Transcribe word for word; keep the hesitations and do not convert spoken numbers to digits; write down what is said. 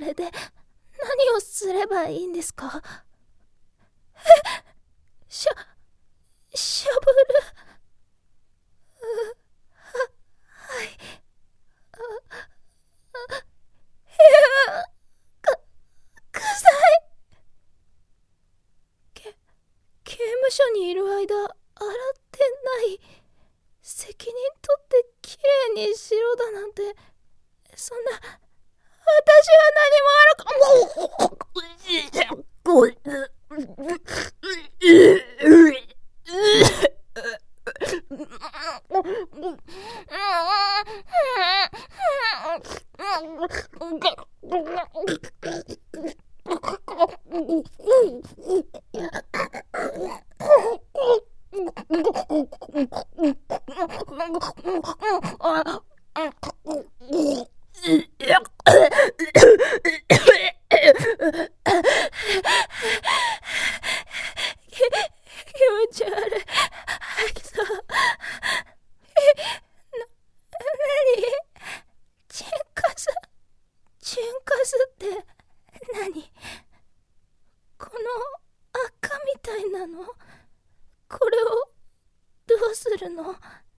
れで何をすればいいんですか？え、しゃ、しゃぶる。う、は、はい。あ、あ、いや、く、臭い。け、刑務所にいる間、洗ってない。責任取ってきれいにしろだなんて、そんな、私は何も悪く、気持ち悪い。吐きそう。え、な、なに？チンカス？チンカスって何？この赤みたいなの？これをどうするの？